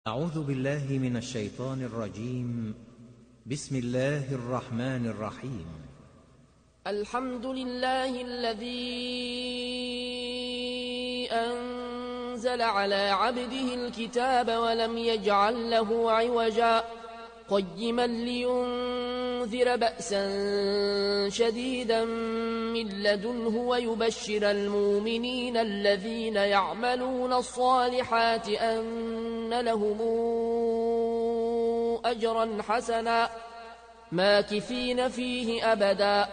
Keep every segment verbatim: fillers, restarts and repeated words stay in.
أعوذ بالله من الشيطان الرجيم. بسم الله الرحمن الرحيم. الحمد لله الذي أنزل على عبده الكتاب ولم يجعل له عوجا قيما لينذر بأسا شديدا من لدنه ويبشر المؤمنين الذين يعملون الصالحات أن لهم أجرا حسنا ماكثين فيه أبدا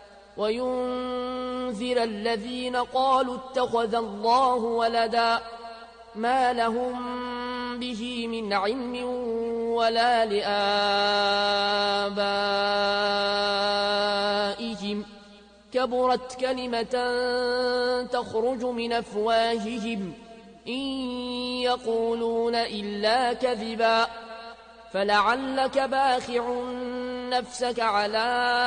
وينذر الذين قالوا اتخذ الله ولدا ما لهم به من علم ولا لآبائهم كبرت كلمة تخرج من أفواههم إن يقولون إلا كذبا فلعلك باخع نفسك على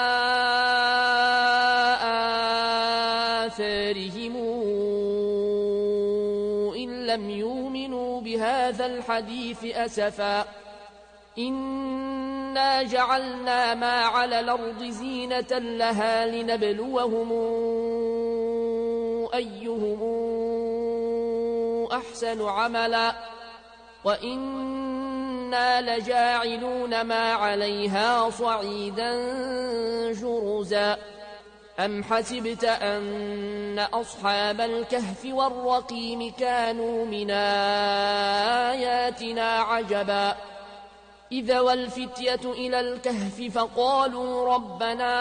آثارهم إن لم يؤمنوا بهذا الحديث أسفا إنا جعلنا ما على الأرض زينة لها لنبلوهم أيهم أحسن عملا وإنا لجاعلون ما عليها صعيدا جرزا أم حسبت أن أصحاب الكهف والرقيم كانوا من آياتنا عجبا إذا والفتية إلى الكهف فقالوا ربنا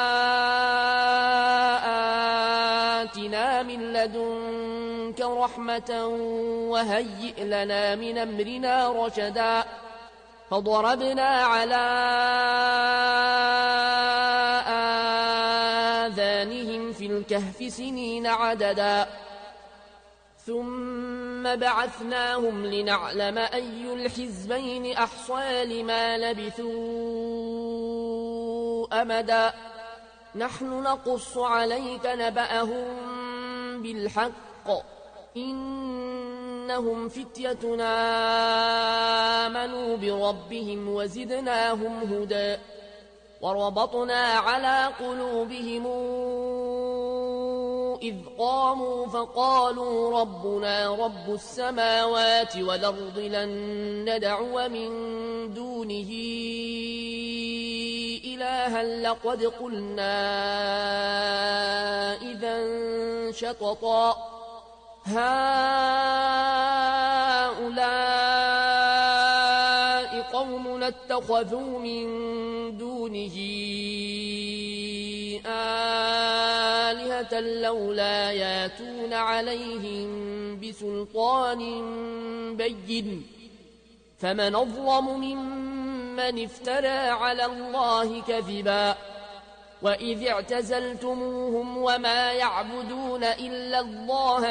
آتنا من لدنك رحمة وهيئ لنا من أمرنا رشدا فضربنا على آذانهم في الكهف سنين عددا ثم بعثناهم لنعلم أي الحزبين أحصى لما لبثوا أمدا نحن نقص عليك نبأهم بالحق إنهم فتيتنا آمنوا بربهم وزدناهم هدى وربطنا على قلوبهم إذ قاموا فقالوا ربنا رب السماوات والأرض لن ندعو من دونه إلها لقد قلنا إذا شططا هؤلاء قوم اتخذوا من دونه آلهة لولا ياتون عليهم بسلطان بين فمن أظلم ممن افترى على الله كذبا وإذ اعتزلتموهم وما يعبدون إلا الله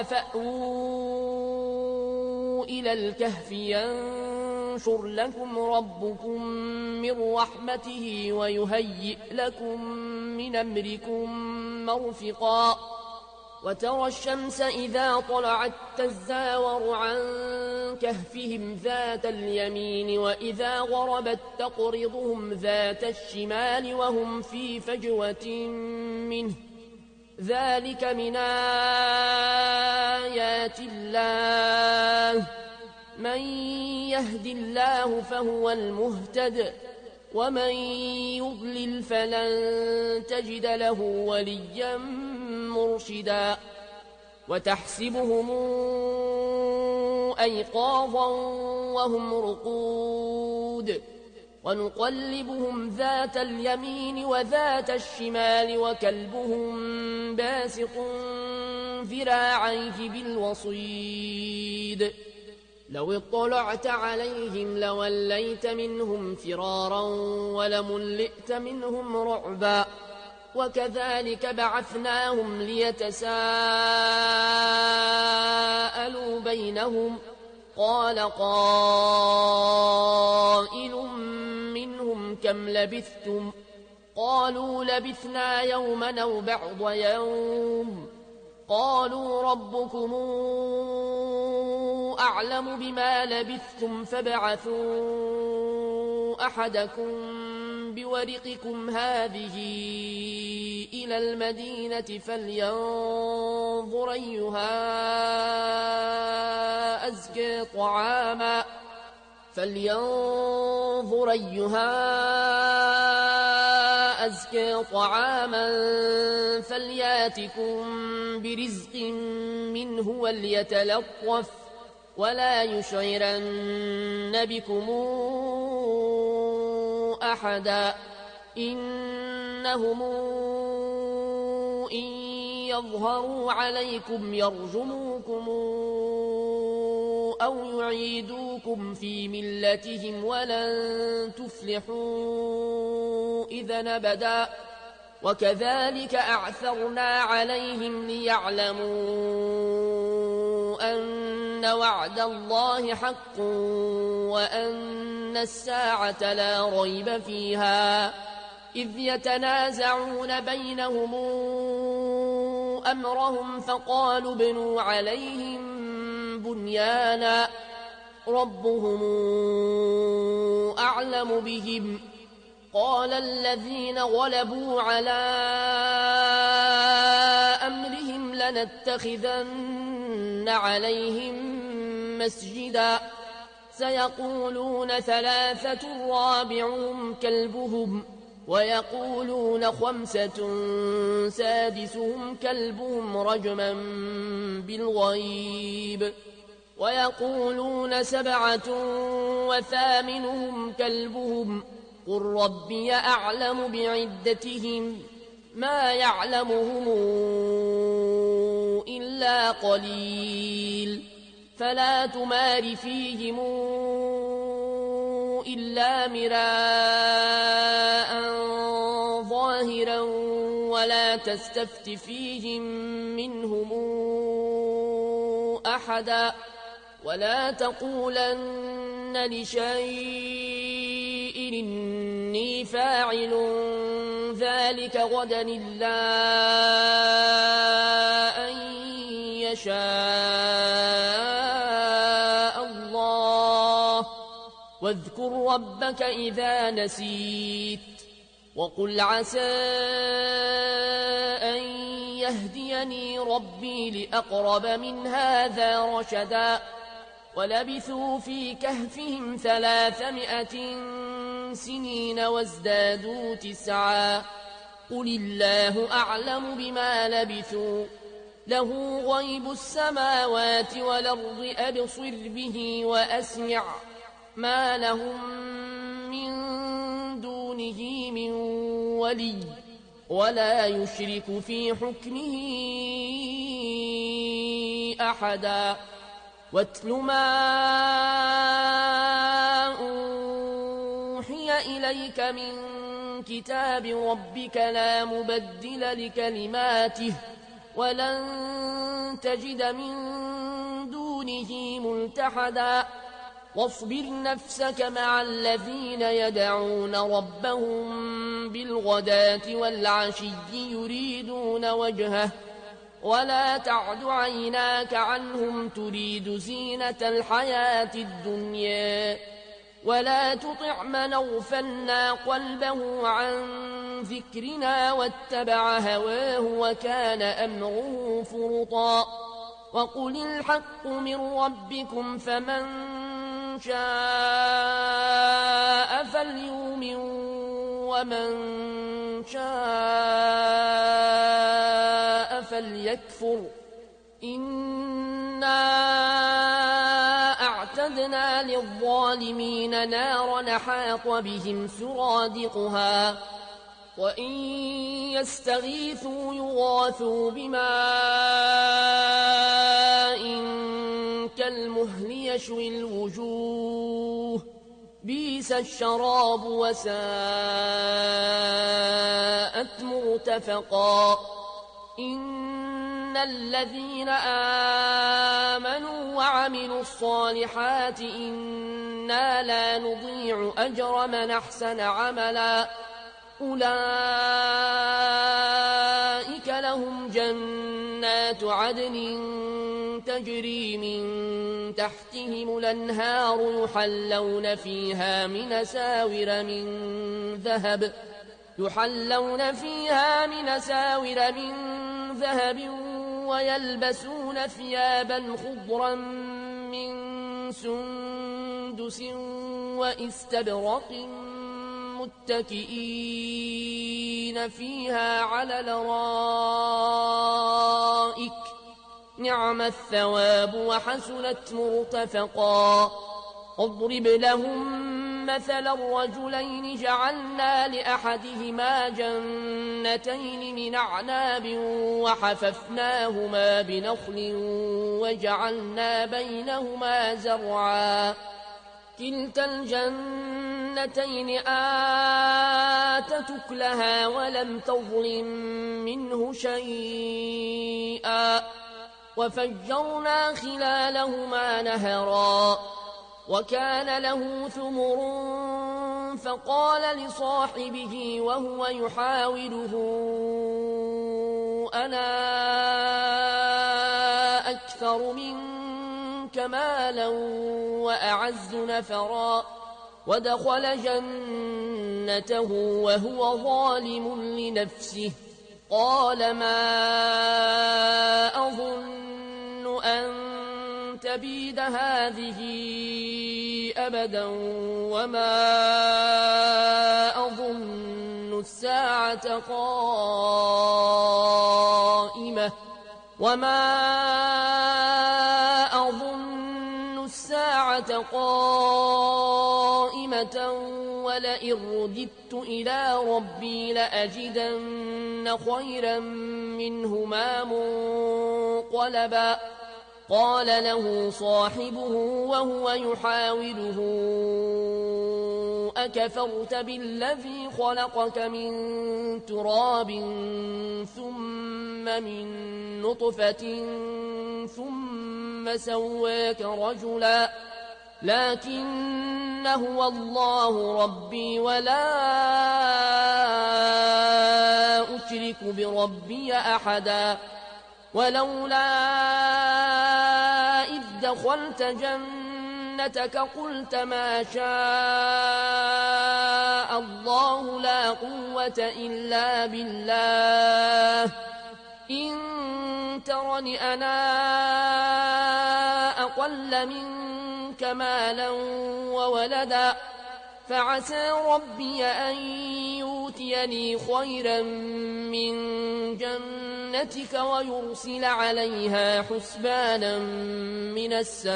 فأووا إلى الكهف ينشر لكم ربكم من رحمته ويهيئ لكم من أمركم مرفقا وترى الشمس إذا طلعت تزاور عن كهفهم ذات اليمين وإذا غربت تقرضهم ذات الشمال وهم في فجوة منه ذلك من آيات الله من يهد الله فهو المهتد ومن يضلل فلن تجد له وليا مرشدا وتحسبهم أيقاظا وهم رقود ونقلبهم ذات اليمين وذات الشمال وكلبهم باسط ذراعيه بالوصيد لو اطلعت عليهم لوليت منهم فرارا ولملئت منهم رعبا وكذلك بعثناهم ليتساءلوا بينهم قال قائل منهم كم لبثتم قالوا لبثنا يوما أو بعض يوم قالوا ربكم أعلم بما لبثتم فابعثوا أحدكم بورقكم هذه إلى المدينة فلينظر أيها أزكى طعاما فلينظر أيها أزكى طعاما فلياتكم برزق منه وليتلطف ولا يشعرن بكم أحدا إنهم إن يظهروا عليكم يرجموكم أو يعيدوكم في ملتهم ولن تفلحوا إذا أبدا وكذلك أعثرنا عليهم ليعلموا أن وعد الله حق وأن الساعة لا ريب فيها إذ يتنازعون بينهم أمرهم فقالوا ابنوا عليهم بنيانا ربهم أعلم بهم قال الذين غلبوا على أمرهم لنتخذن عليهم مسجدا سيقولون ثلاثة رابعهم كلبهم ويقولون خمسة سادسهم كلبهم رجما بالغيب ويقولون سبعة وثامنهم كلبهم قل ربي أعلم بعدتهم ما يعلمهم إلا قليل فلا تمار فيهم إلا مراء ظاهرا ولا تستفت فيهم منهم أحدا ولا تقولن لشيء إني فاعل ذلك غدا إلا أن يشاء الله واذكر ربك إذا نسيت وقل عسى أن يهديني ربي لأقرب من هذا رشدا ولبثوا في كهفهم ثلاثمائة سنين وازدادوا تسعا قل الله أعلم بما لبثوا له غيب السماوات والأرض أبصر به وأسمع ما لهم من دونه من ولي ولا يشرك في حكمه أحدا واتل ما أوحي إليك من كتاب ربك لا مبدل لكلماته ولن تجد من دونه ملتحدا واصبر نفسك مع الذين يدعون ربهم بالغداة والعشي يريدون وجهه ولا تعد عيناك عنهم تريد زينة الحياة الدنيا ولا تطع من أغفلنا قلبه عن ذكرنا واتبع هواه وكان أمره فرطا وقل الحق من ربكم فمن شاء فليؤمن ومن شاء فليكفر إنا أعتدنا للظالمين نارا حاط بهم سرادقها وإن يستغيثوا يغاثوا بماء كالمهل يشوي الوجوه بئس الشراب وساءت مرتفقا إن الذين آمنوا وعملوا الصالحات إنا لا نضيع أجر من أحسن عملا أولئك لهم جنات عدن تجري من تحتهم الأنهار يحلون فيها من ساور من ذهب يحلون فيها من ساور من ذهب ويلبسون ثيابا خضرا من سندس وإستبرق متكئين فيها على الأرائك نعم الثواب وحسنت مرتفقا اضرب لهم مثل الرجلين جعلنا لأحدهما جنتين من أعناب وحففناهما بنخل وجعلنا بينهما زرعا كلتا الجنتين آتت أكلها ولم تظلم منه شيئا وفجرنا خلالهما نهرا وكان له ثمر فقال لصاحبه وهو يحاوره أنا أكثر منك مالا وأعز نفرا ودخل جنته وهو ظالم لنفسه قال ما أظن أن تبيد هذه أبدا وما أظن الساعة قائمة وما أظن الساعة قائمة ولئن رددت إلى ربي لأجدن خيرا منهما منقلبا قال له صاحبه وهو يحاوره أكفرت بالذي خلقك من تراب ثم من نطفة ثم سواك رجلا لكن هو الله ربي ولا أشرك بربي أحدا ولولا إذ دخلت جنتك قلت ما شاء الله لا قوة إلا بالله إن ترني أنا أقل منك مالا وولدا فعسى ربي أن يؤتيني خيرا من جنتك ويرسل عليها حسبانا من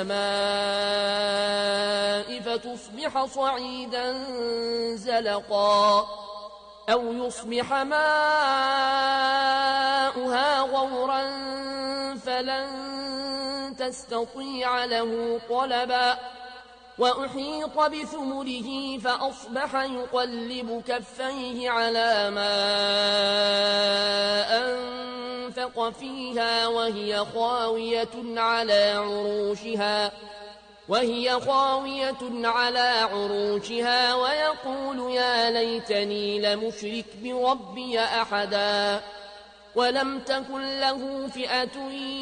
السماء فتصبح صعيدا زلقا أو يصبح ماؤها غورا فلن تستطيع له طلبا وأحيط بثمره فأصبح يقلب كفيه على ما أنفق فيها وهي خاوية على عروشها وهي خاوية على عروشها ويقول يا ليتني لمشرك بربي أحدا ولم تكن له فئة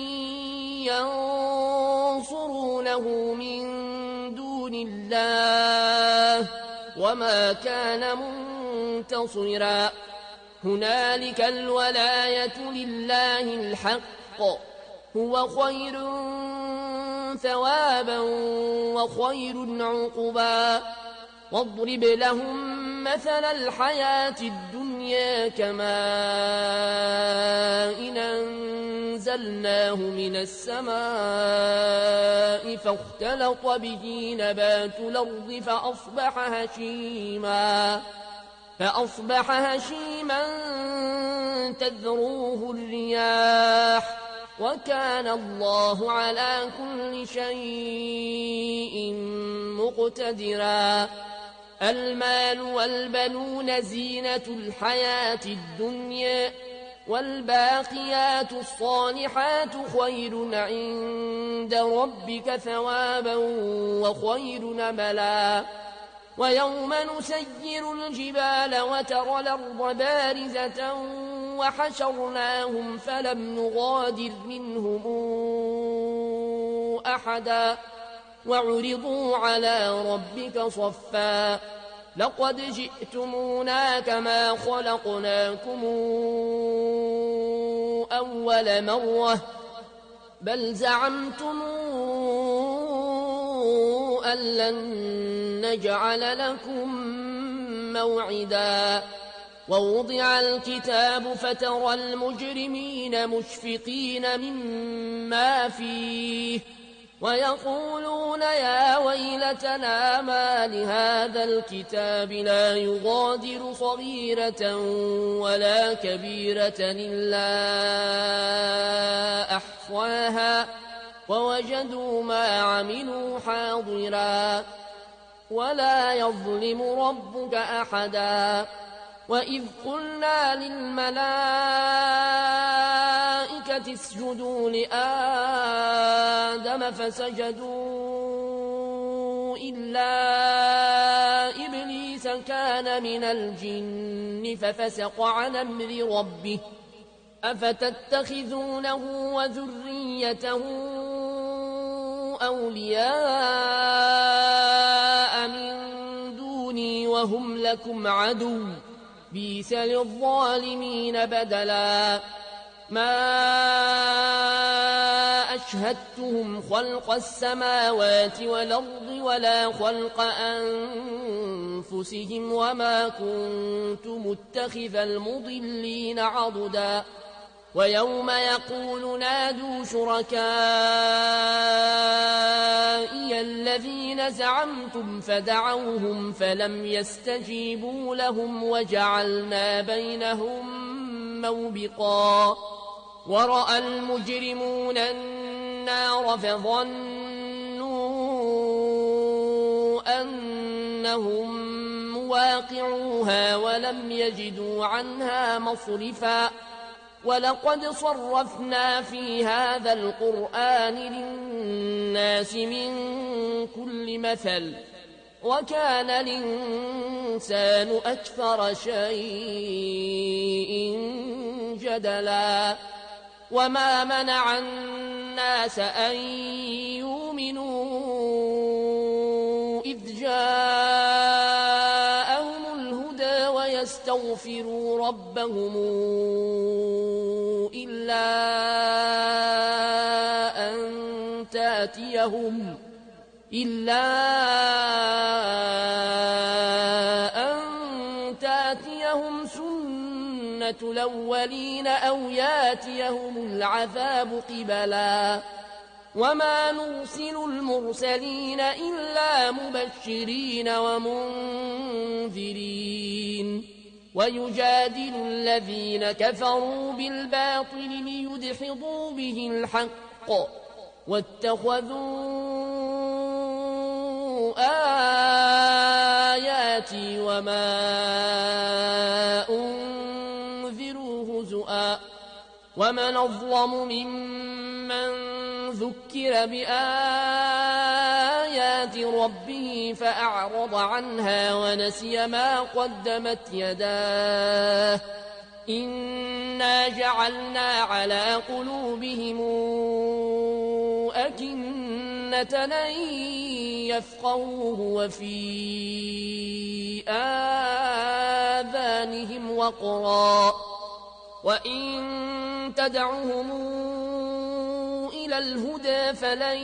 ينصرونه من دون الله وما كان منتصرا هنالك الولاية لله الحق هو خير ثوابا وخير عقبا واضرب لهم مثل الحياة الدنيا كماء إن أنزلناه من السماء فاختلط به نبات الأرض فأصبح هشيما فأصبح هشيما تذروه الرياح وكان الله على كل شيء مقتدرا المال والبنون زينة الحياة الدنيا والباقيات الصالحات خير عند ربك ثوابا وخير نملا ويوم نسير الجبال وترى الأرض بارزة وحشرناهم فلم نغادر منهم أحدا وعرضوا على ربك صفا لقد جئتمونا كما خلقناكم أول مرة بل زعمتم أن لن نجعل لكم موعدا ووضع الكتاب فترى المجرمين مشفقين مما فيه ويقولون يا ويلتنا ما لهذا الكتاب لا يغادر صغيرة ولا كبيرة إلا أحصاها ووجدوا ما عملوا حاضرا ولا يظلم ربك أحدا وإذ قلنا للملائكة اسجدوا لآدم فسجدوا إلا إبليس كان من الجن ففسق عن أمر ربه أفتتخذونه وذريته أولياء من دوني وهم لكم عدو بئس للظالمين بدلا ما أشهدتهم خلق السماوات والأرض ولا خلق أنفسهم وما كنت متخذ المضلين عضدا ويوم يقول نادوا شركائي الذين زعمتم فدعوهم فلم يستجيبوا لهم وجعلنا بينهم موبقا ورأى المجرمون النار فظنوا أنهم مواقعوها ولم يجدوا عنها مصرفا ولقد صرفنا في هذا القرآن للناس من كل مثل وكان الإنسان أكثر شيء جدلا وما منع الناس أن يؤمنوا إذ جاءهم الهدى ويستغفروا ربهم إلا أن تأتيهم إلا أن تأتيهم سنة الأولين أو يأتيهم العذاب قبلا وما نرسل المرسلين إلا مبشرين ومنذرين ويجادل الذين كفروا بالباطل ليدحضوا به الحق واتخذوا آياتي وما أنذروا هزؤا ومن أظلم ممن ذكر بآيات ربه فأعرض عنها ونسي ما قدمت يداه إنا جعلنا على قلوبهم أكنة أن يفقهوه وفي آذانهم وقرا وإن تدعهم إلى الهدى فلن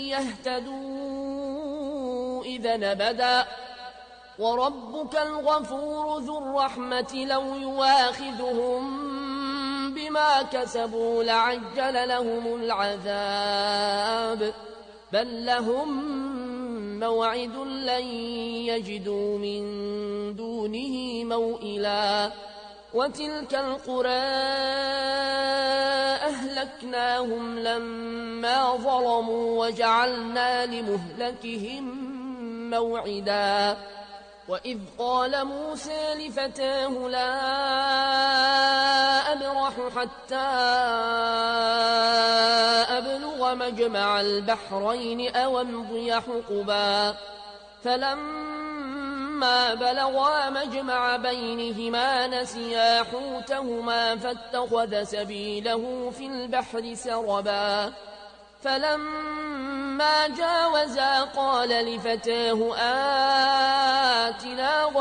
يهتدوا إذا أبدا وربك الغفور ذو الرحمة لو يواخذهم بما كسبوا لعجل لهم العذاب بل لهم موعد لن يجدوا من دونه موئلا وتلك القرى أهلكناهم لما ظلموا وجعلنا لمهلكهم موعدا وإذ قال موسى لفتاه لا أبرح حتى أبلغ مجمع البحرين أو امضي حقبا فلما بلغا مجمع بينهما نسيا حوتهما فاتخذ سبيله في البحر سربا فلما فلما جاوزا قال لفتاه آتنا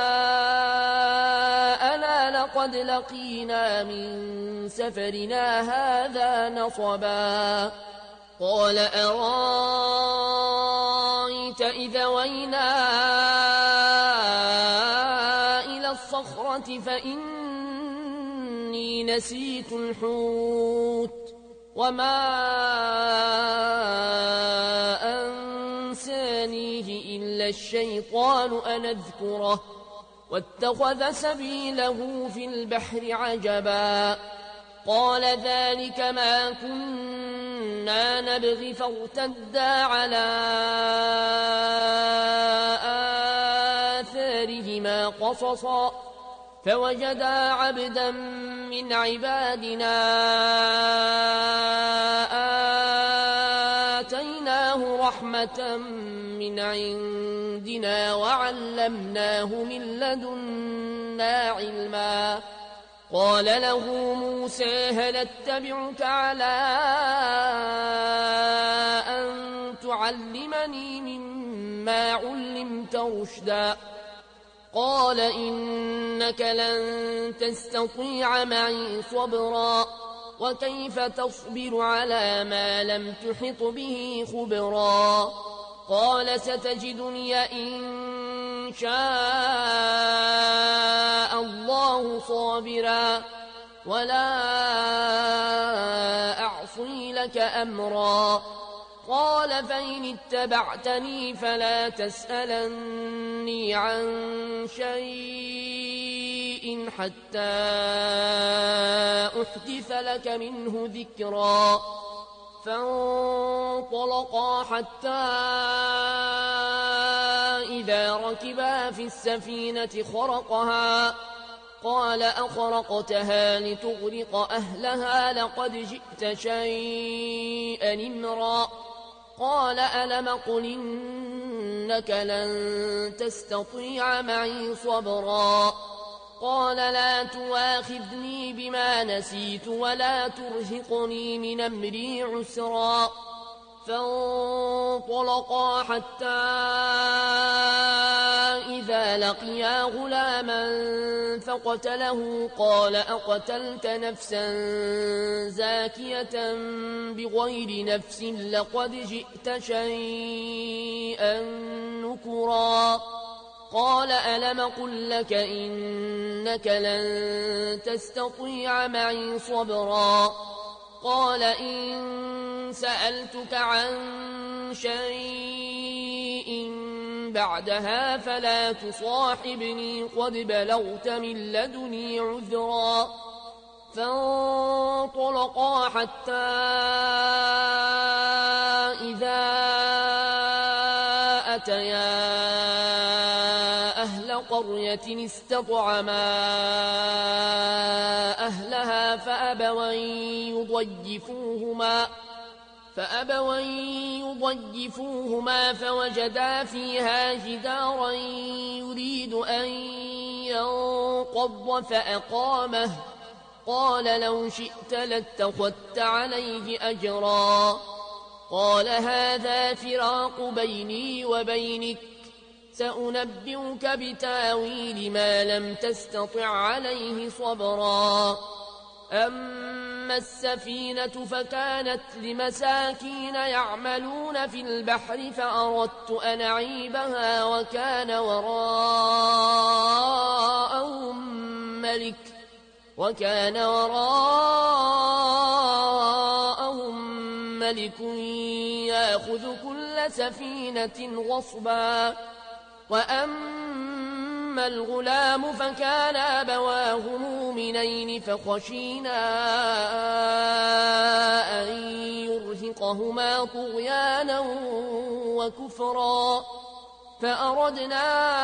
غداءنا لقد لقينا من سفرنا هذا نصبا قال أرايت إذا وينا إلى الصخرة فإني نسيت الحوت وما أنسانيه إلا الشيطان أن أذكره واتخذ سبيله في البحر عجبا قال ذلك ما كنا نبغي فارتدا على آثارهما قصصا فوجدا عبدا من عبادنا آتيناه رحمة من عندنا وعلمناه من لدنا علما قال له موسى هل اتبعك على أن تعلمني مما علمت رشدا قال إنك لن تستطيع معي صبرا وكيف تصبر على ما لم تحط به خبرا قال ستجدني إن شاء الله صابرا ولا أعصي لك أمرا قال فإن اتبعتني فلا تسألني عن شيء حتى أحدث لك منه ذكرا فانطلقا حتى إذا ركبا في السفينة خرقها قال أخرقتها لتغرق أهلها لقد جئت شيئا إمرا قال ألم قل إنك لن تستطيع معي صبرا قال لا تواخذني بما نسيت ولا ترهقني من أمري عسرا فانطلقا حتى إذا لقيا غلاما فقتله قال أقتلت نفسا زاكية بغير نفس لقد جئت شيئا نكرا قال ألم قل لك إنك لن تستطيع معي صبرا قال إن سألتك عن شيء بعدها فلا تصاحبني قد بلغت من لدني عذرا فانطلقا حتى إذا أتيا أهل قرية استطعما أهلها فأبوا يضيفوهما فأبوا يضيفوهما فوجدا فيها جدارا يريد أن ينقض فأقامه قال لو شئت لاتخذت عليه أجرا قال هذا فراق بيني وبينك سأنبئك بتاويل ما لم تستطع عليه صبرا أما السفينة فكانت لمساكين يعملون في البحر فأردت أن أعيبها وكان وراءهم ملك وكان وراءهم ملك يأخذ كل سفينة غصبا وأما الغلام فكان أبواه مؤمنين فخشينا أن يرهقهما طغيانا وكفرا فأردنا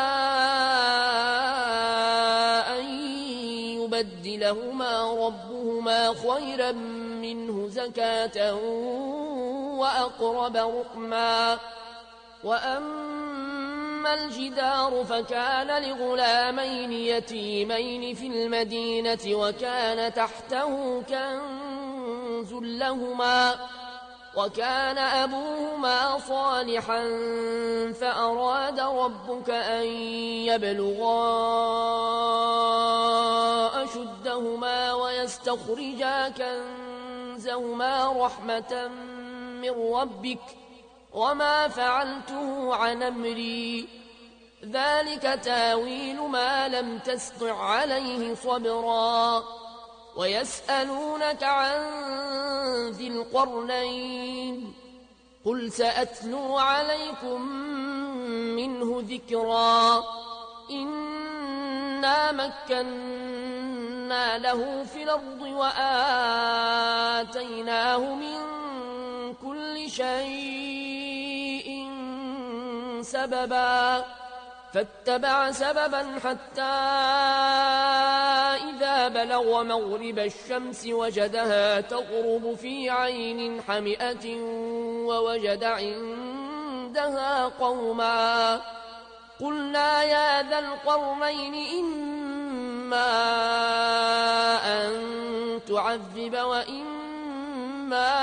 أن يبدلهما ربهما خيرا منه زكاة وأقرب رحما وأما الجدار فكان لغلامين يتيمين في المدينة وكان تحته كنز لهما وكان أبوهما صالحا فأراد ربك أن يبلغا أشدهما ويستخرجا كنزهما رحمة من ربك وما فعلته عن أمري ذلك تاويل ما لم تسطع عليه صبرا ويسألونك عن ذي القرنين قل سأتلو عليكم منه ذكرا إنا مكنا له في الأرض وآتيناه من كل شيء سببا فاتبع سببا حتى إذا بلغ مغرب الشمس وجدها تغرب في عين حمئة ووجد عندها قوما قلنا يا ذا القرنين إما أن تعذب وإما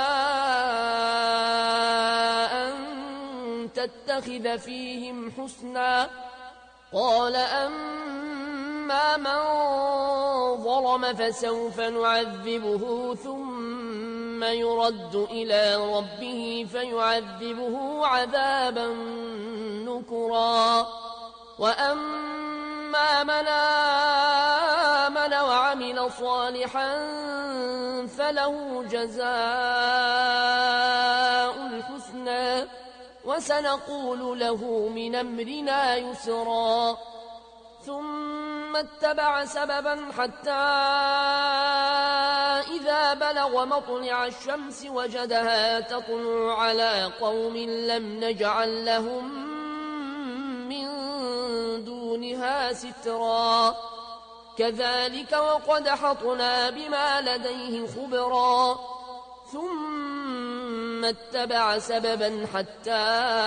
أن تتخذ فيهم حسنا قال أما من ظلم فسوف نعذبه ثم يرد إلى ربه فيعذبه عذابا نكرا وأما من آمن وعمل صالحا فله جزاء الحسنى وسنقول له من أمرنا يسرا ثم اتبع سببا حتى إذا بلغ مطلع الشمس وجدها تطلع على قوم لم نجعل لهم من دونها سترا كذلك وقد حطنا بما لديه خبرا ثم اتبع سببا حتى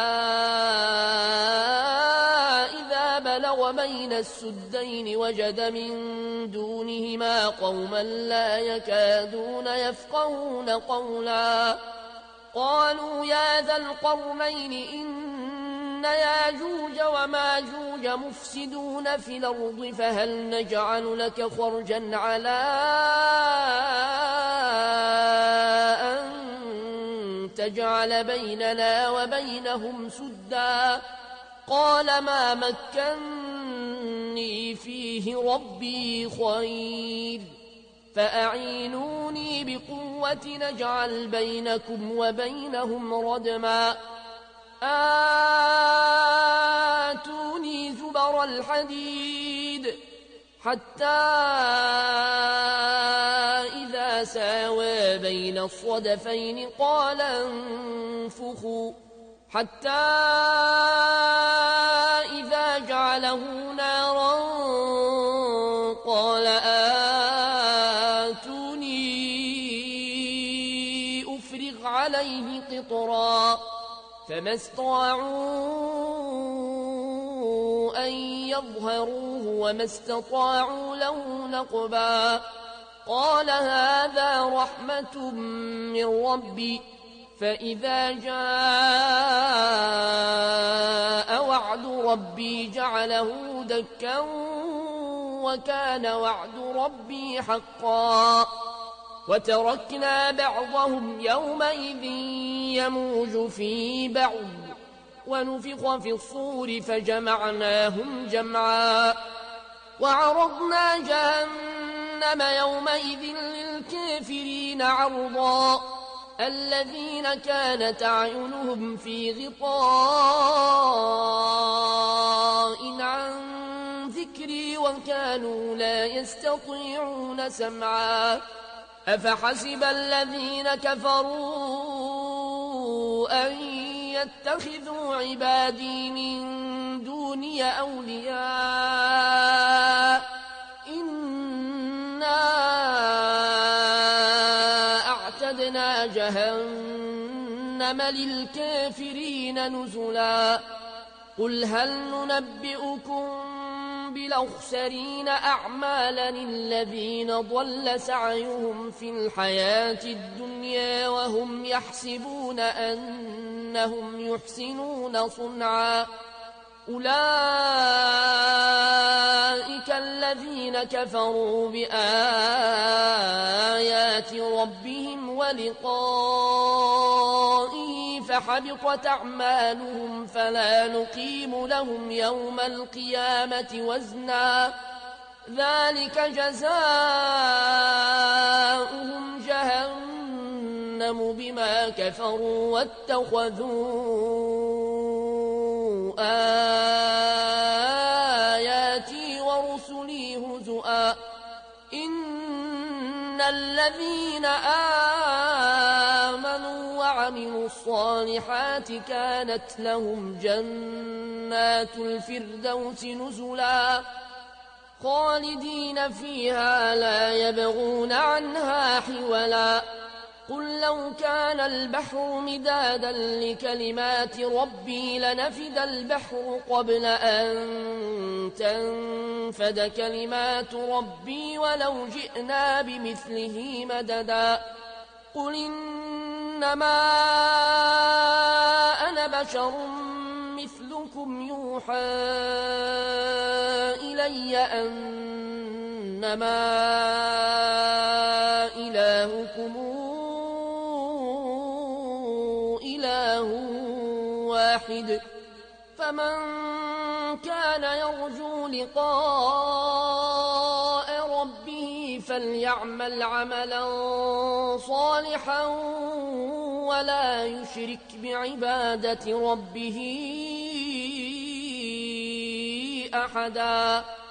إذا بلغ بين السدين وجد من دونهما قوما لا يكادون يفقهون قولا قالوا يا ذا القرنين إن ياجوج وماجوج مفسدون في الأرض فهل نجعل لك خرجا على أن تجعل بيننا وبينهم سدا قال ما مكني فيه ربي خير فأعينوني بقوة نجعل بينكم وبينهم ردما آتوني زبر الحديد حتى إذا ساوى بين الصدفين قال انفخوا حتى إذا جعله نارا قال آتوني أفرغ عليه قطرا فما استطاعوا أن يظهروه وما استطاعوا له نقبا قال هذا رحمة من ربي فإذا جاء وعد ربي جعله دكا وكان وعد ربي حقا وتركنا بعضهم يومئذ يموج في بعض ونفخ في الصور فجمعناهم جمعا وعرضنا جهنم يومئذ للكافرين عرضا الذين كانت أعينهم في غطاء عن ذكري وكانوا لا يستطيعون سمعا أفحسب الذين كفروا أن يتخذوا عبادي من دوني أولياء إنا أعتدنا جهنم للكافرين نزلا قل هل ننبئكم بالأخسرين أعمالا الذين ضل سعيهم في الحياة الدنيا وهم يحسبون أنهم يحسنون صنعا أولئك الذين كفروا بآيات ربهم ولقائه فحبطت أعمالهم فلا نقيم لهم يوم القيامة وزنا ذلك جزاؤهم جهنم بما كفروا واتخذوا آياتي ورسلي هزؤا إن الذين آمنوا وعملوا الصالحات كانت لهم جنات الفردوس نزلا خالدين فيها لا يبغون عنها حولا قل لو كان البحر مدادا لكلمات ربي لنفد البحر قبل أن تنفد كلمات ربي ولو جئنا بمثله مددا قل إنما أنا بشر مثلكم يوحى إلي أنما إلهكم واحد فمن كان يرجو لقاء ربه فليعمل عملا صالحا ولا يشرك بعبادة ربه أحدا.